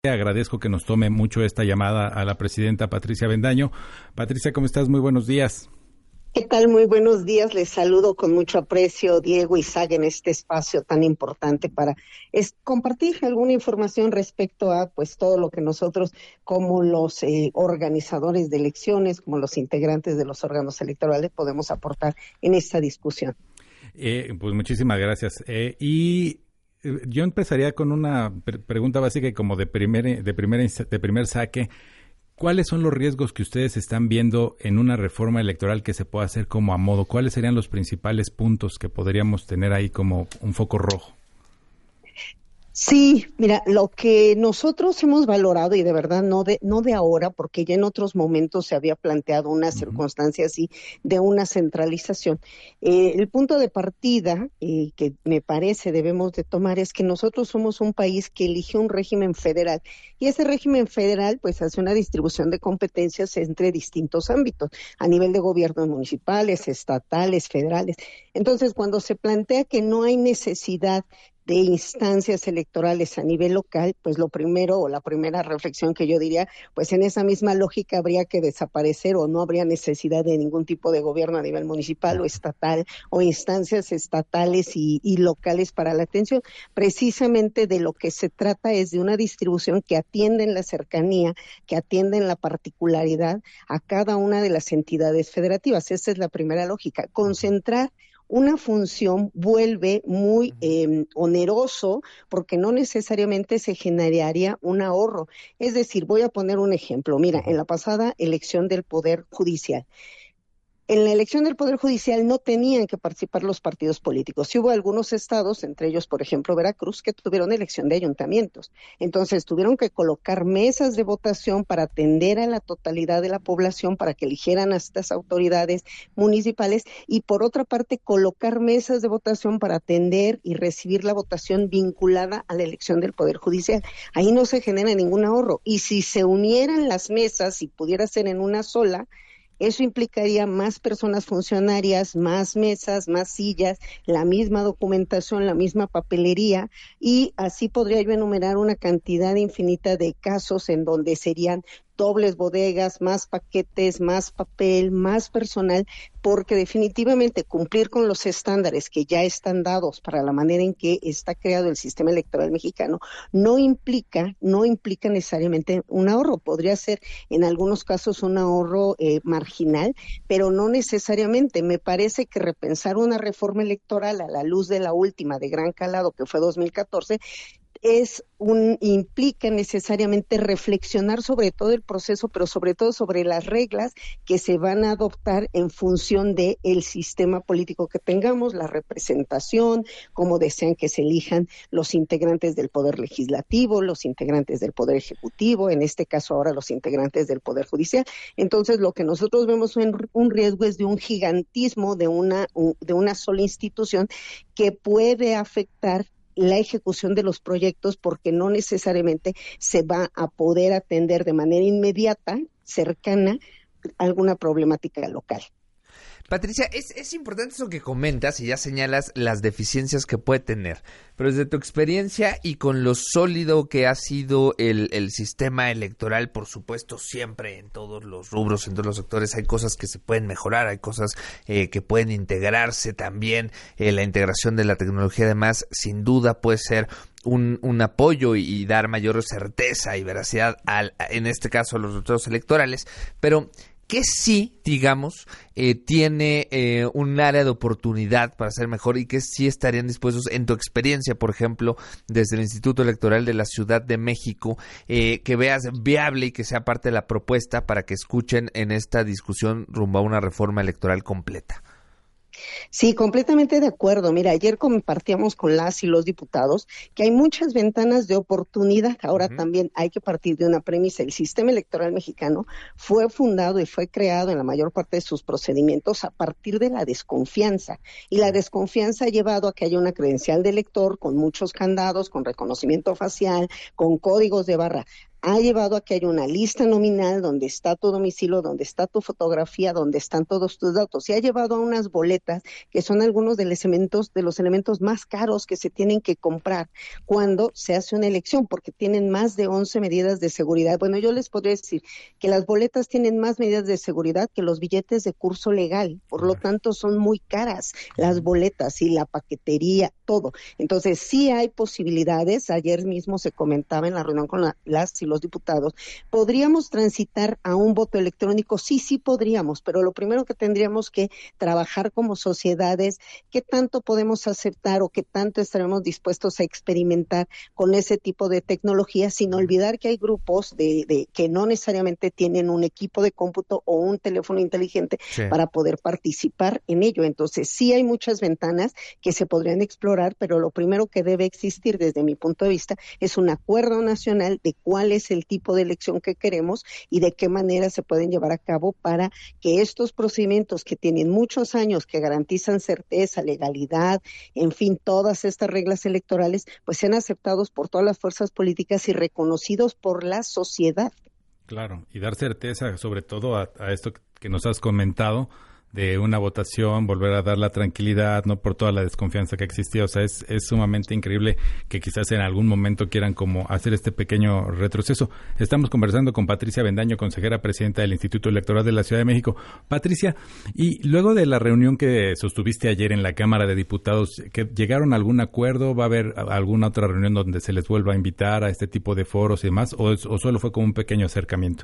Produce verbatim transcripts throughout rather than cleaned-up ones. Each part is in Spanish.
Agradezco que nos tome mucho esta llamada a la presidenta Patricia Avendaño. Patricia, ¿cómo estás? Muy buenos días. ¿Qué tal? Muy buenos días. Les saludo con mucho aprecio, Diego y Saga, en este espacio tan importante para es, compartir alguna información respecto a pues todo lo que nosotros, como los eh, organizadores de elecciones, como los integrantes de los órganos electorales, podemos aportar en esta discusión. Eh, pues muchísimas gracias. Eh, y yo empezaría con una pregunta básica y como de primer, de, primer, de primer saque. ¿Cuáles son los riesgos que ustedes están viendo en una reforma electoral que se pueda hacer como a modo? ¿Cuáles serían los principales puntos que podríamos tener ahí como un foco rojo? Sí, mira, lo que nosotros hemos valorado, y de verdad no de no de ahora, porque ya en otros momentos se había planteado una uh-huh. circunstancia así de una centralización. Eh, el punto de partida eh, que me parece debemos de tomar es que nosotros somos un país que eligió un régimen federal, y ese régimen federal pues hace una distribución de competencias entre distintos ámbitos, a nivel de gobiernos municipales, estatales, federales. Entonces, cuando se plantea que no hay necesidad de instancias electorales a nivel local, pues lo primero o la primera reflexión que yo diría, pues en esa misma lógica habría que desaparecer o no habría necesidad de ningún tipo de gobierno a nivel municipal o estatal o instancias estatales y, y locales para la atención. Precisamente de lo que se trata es de una distribución que atiende en la cercanía, que atiende en la particularidad a cada una de las entidades federativas. Esa es la primera lógica, concentrar una función vuelve muy eh, oneroso porque no necesariamente se generaría un ahorro. Es decir, voy a poner un ejemplo. Mira, en la pasada elección del Poder Judicial, en la elección del Poder Judicial no tenían que participar los partidos políticos. Sí hubo algunos estados, entre ellos, por ejemplo, Veracruz, que tuvieron elección de ayuntamientos. Entonces, tuvieron que colocar mesas de votación para atender a la totalidad de la población, para que eligieran a estas autoridades municipales, y por otra parte, colocar mesas de votación para atender y recibir la votación vinculada a la elección del Poder Judicial. Ahí no se genera ningún ahorro. Y si se unieran las mesas y pudiera ser en una sola, eso implicaría más personas funcionarias, más mesas, más sillas, la misma documentación, la misma papelería, y así podría yo enumerar una cantidad infinita de casos en donde serían dobles bodegas, más paquetes, más papel, más personal, porque definitivamente cumplir con los estándares que ya están dados para la manera en que está creado el sistema electoral mexicano no implica, no implica necesariamente un ahorro. Podría ser en algunos casos un ahorro eh, marginal, pero no necesariamente. Me parece que repensar una reforma electoral a la luz de la última de gran calado que fue dos mil catorce es un implica necesariamente reflexionar sobre todo el proceso, pero sobre todo sobre las reglas que se van a adoptar en función de el sistema político que tengamos, la representación, cómo desean que se elijan los integrantes del Poder Legislativo, los integrantes del Poder Ejecutivo, en este caso ahora los integrantes del Poder Judicial. Entonces, lo que nosotros vemos en un riesgo es de un gigantismo de una de una sola institución que puede afectar la ejecución de los proyectos, porque no necesariamente se va a poder atender de manera inmediata, cercana, alguna problemática local. Patricia, es, es importante eso que comentas y ya señalas las deficiencias que puede tener, pero desde tu experiencia y con lo sólido que ha sido el, el sistema electoral, por supuesto, siempre en todos los rubros, en todos los sectores, hay cosas que se pueden mejorar, hay cosas eh, que pueden integrarse también, eh, la integración de la tecnología además sin duda puede ser Un, un apoyo y, y dar mayor certeza y veracidad al, en este caso a los resultados electorales, pero que sí, digamos, eh, tiene eh, un área de oportunidad para ser mejor y que sí estarían dispuestos, en tu experiencia, por ejemplo, desde el Instituto Electoral de la Ciudad de México, eh, que veas viable y que sea parte de la propuesta para que escuchen en esta discusión rumbo a una reforma electoral completa? Sí, completamente de acuerdo. Mira, ayer compartíamos con las y los diputados que hay muchas ventanas de oportunidad. Ahora uh-huh. también hay que partir de una premisa. El sistema electoral mexicano fue fundado y fue creado en la mayor parte de sus procedimientos a partir de la desconfianza. Y la desconfianza ha llevado a que haya una credencial de elector con muchos candados, con reconocimiento facial, con códigos de barra. ha llevado a que haya una lista nominal donde está tu domicilio, donde está tu fotografía, donde están todos tus datos, y ha llevado a unas boletas que son algunos de los elementos, de los elementos más caros que se tienen que comprar cuando se hace una elección, porque tienen más de once medidas de seguridad. Bueno, yo les podría decir que las boletas tienen más medidas de seguridad que los billetes de curso legal, por lo tanto son muy caras las boletas y la paquetería, todo. Entonces sí hay posibilidades, ayer mismo se comentaba en la reunión con la, las y los diputados, ¿podríamos transitar a un voto electrónico? Sí, sí podríamos, pero lo primero que tendríamos que trabajar como sociedades, qué tanto podemos aceptar o qué tanto estaremos dispuestos a experimentar con ese tipo de tecnología, sin olvidar que hay grupos de, de que no necesariamente tienen un equipo de cómputo o un teléfono inteligente sí. para poder participar en ello. Entonces sí hay muchas ventanas que se podrían explorar, pero lo primero que debe existir desde mi punto de vista es un acuerdo nacional de cuál es el tipo de elección que queremos y de qué manera se pueden llevar a cabo para que estos procedimientos que tienen muchos años, que garantizan certeza, legalidad, en fin, todas estas reglas electorales, pues sean aceptados por todas las fuerzas políticas y reconocidos por la sociedad. Claro, y dar certeza sobre todo a, a esto que nos has comentado, de una votación, volver a dar la tranquilidad, no por toda la desconfianza que existía. O sea, es, es sumamente increíble que quizás en algún momento quieran como hacer este pequeño retroceso. Estamos conversando con Patricia Avendaño, consejera presidenta del Instituto Electoral de la Ciudad de México. Patricia, y luego de la reunión que sostuviste ayer en la Cámara de Diputados, ¿que llegaron a algún acuerdo? ¿Va a haber alguna otra reunión donde se les vuelva a invitar a este tipo de foros y demás? ¿O, o solo fue como un pequeño acercamiento?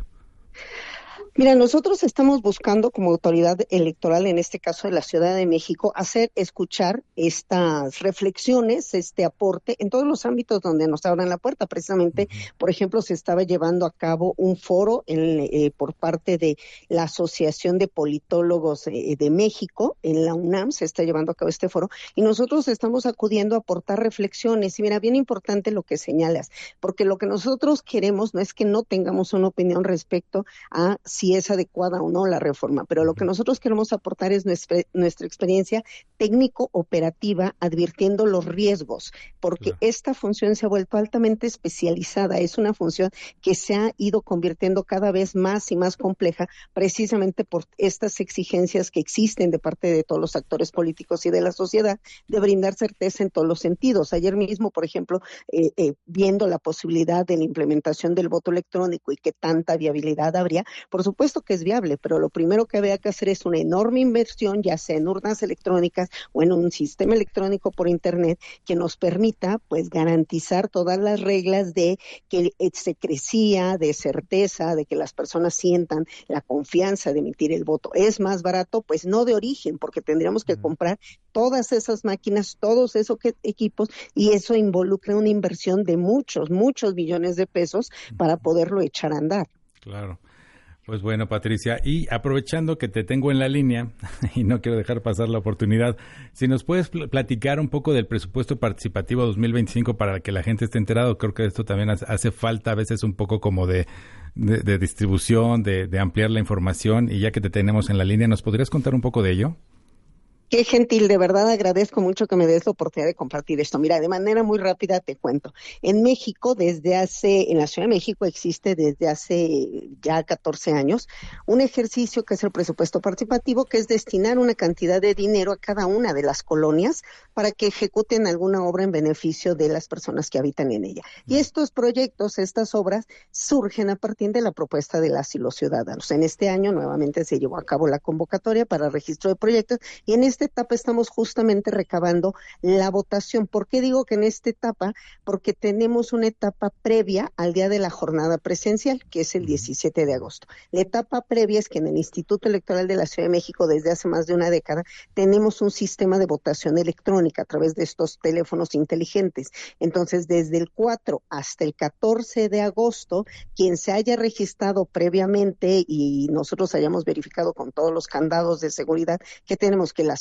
Mira, nosotros estamos buscando como autoridad electoral, en este caso de la Ciudad de México, hacer escuchar estas reflexiones, este aporte en todos los ámbitos donde nos abran la puerta. Precisamente, por ejemplo, se estaba llevando a cabo un foro en, eh, por parte de la Asociación de Politólogos eh, de México, en la UNAM se está llevando a cabo este foro, y nosotros estamos acudiendo a aportar reflexiones. Y mira, bien importante lo que señalas, porque lo que nosotros queremos no es que no tengamos una opinión respecto a si es adecuada o no la reforma, pero lo que nosotros queremos aportar es nuestra, nuestra experiencia técnico-operativa, advirtiendo los riesgos, porque claro. esta función se ha vuelto altamente especializada, es una función que se ha ido convirtiendo cada vez más y más compleja, precisamente por estas exigencias que existen de parte de todos los actores políticos y de la sociedad, de brindar certeza en todos los sentidos. Ayer mismo, por ejemplo, eh, eh, viendo la posibilidad de la implementación del voto electrónico y qué tanta viabilidad habría, por supuesto supuesto que es viable, pero lo primero que había que hacer es una enorme inversión, ya sea en urnas electrónicas o en un sistema electrónico por internet que nos permita pues garantizar todas las reglas de que se crecía, de certeza, de que las personas sientan la confianza de emitir el voto. ¿Es más barato? Pues no de origen, porque tendríamos que comprar todas esas máquinas, todos esos equipos, y eso involucra una inversión de muchos, muchos millones de pesos para poderlo echar a andar. Claro. Pues bueno, Patricia, y aprovechando que te tengo en la línea y no quiero dejar pasar la oportunidad, si nos puedes pl- platicar un poco del presupuesto participativo dos mil veinticinco para que la gente esté enterado. Creo que esto también hace falta a veces un poco como de, de, de distribución, de, de ampliar la información, y ya que te tenemos en la línea, ¿nos podrías contar un poco de ello? Qué gentil, de verdad agradezco mucho que me des la oportunidad de compartir esto. Mira, de manera muy rápida te cuento. En México, desde hace, en la Ciudad de México existe desde hace ya catorce años un ejercicio que es el presupuesto participativo, que es destinar una cantidad de dinero a cada una de las colonias para que ejecuten alguna obra en beneficio de las personas que habitan en ella. Y estos proyectos, estas obras, surgen a partir de la propuesta de las y los ciudadanos. En este año nuevamente se llevó a cabo la convocatoria para registro de proyectos, y en este esta etapa estamos justamente recabando la votación. ¿Por qué digo que en esta etapa? Porque tenemos una etapa previa al día de la jornada presencial, que es el diecisiete de agosto. La etapa previa es que en el Instituto Electoral de la Ciudad de México, desde hace más de una década, tenemos un sistema de votación electrónica a través de estos teléfonos inteligentes. Entonces, desde el cuatro hasta el catorce de agosto, quien se haya registrado previamente y nosotros hayamos verificado con todos los candados de seguridad que tenemos que las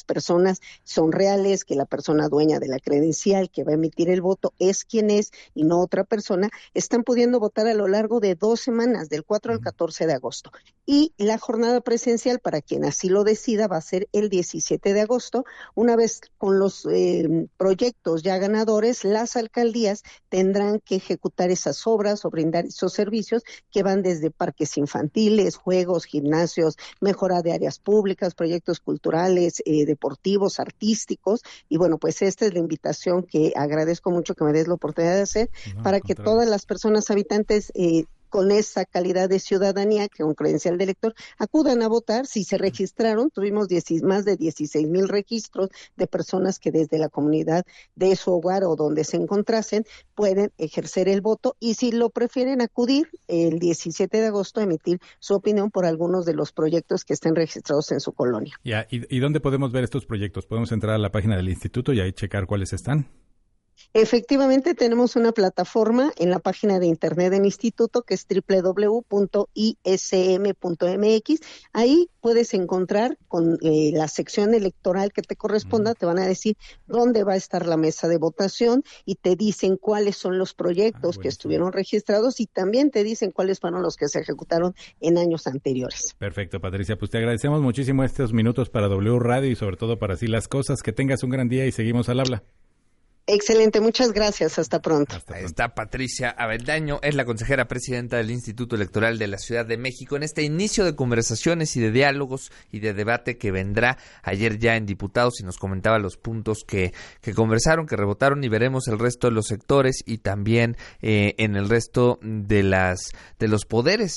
personas son reales, que la persona dueña de la credencial que va a emitir el voto es quien es y no otra persona, están pudiendo votar a lo largo de dos semanas, del cuatro al catorce de agosto. Y la jornada presencial, para quien así lo decida, va a ser el diecisiete de agosto. Una vez con los eh, proyectos ya ganadores, las alcaldías tendrán que ejecutar esas obras o brindar esos servicios que van desde parques infantiles, juegos, gimnasios, mejora de áreas públicas, proyectos culturales, eh, deportivos, artísticos. Y bueno, pues esta es la invitación que agradezco mucho que me des la oportunidad de hacer, no, para que todas las personas habitantes eh, con esa calidad de ciudadanía, que un credencial de elector, acudan a votar. Si se registraron, tuvimos diez, más de dieciséis mil registros de personas que desde la comunidad de su hogar o donde se encontrasen pueden ejercer el voto, y si lo prefieren, acudir el diecisiete de agosto a emitir su opinión por algunos de los proyectos que estén registrados en su colonia. Ya, ¿y, y dónde podemos ver estos proyectos? ¿Podemos entrar a la página del instituto y ahí checar cuáles están? Efectivamente, tenemos una plataforma en la página de internet del instituto que es doble u doble u doble u punto i s m punto m x. Ahí puedes encontrar con eh, la sección electoral que te corresponda, te van a decir dónde va a estar la mesa de votación y te dicen cuáles son los proyectos ah, que estuvieron registrados, y también te dicen cuáles fueron los que se ejecutaron en años anteriores. Perfecto, Patricia, pues te agradecemos muchísimo estos minutos para W Radio y sobre todo para Así las Cosas. Que tengas un gran día y seguimos al habla. Excelente, muchas gracias, hasta pronto. Hasta pronto. Ahí está Patricia Avendaño, es la consejera presidenta del Instituto Electoral de la Ciudad de México, en este inicio de conversaciones y de diálogos y de debate que vendrá ayer ya en diputados, y nos comentaba los puntos que, que conversaron, que rebotaron, y veremos el resto de los sectores y también eh, en el resto de las de los poderes.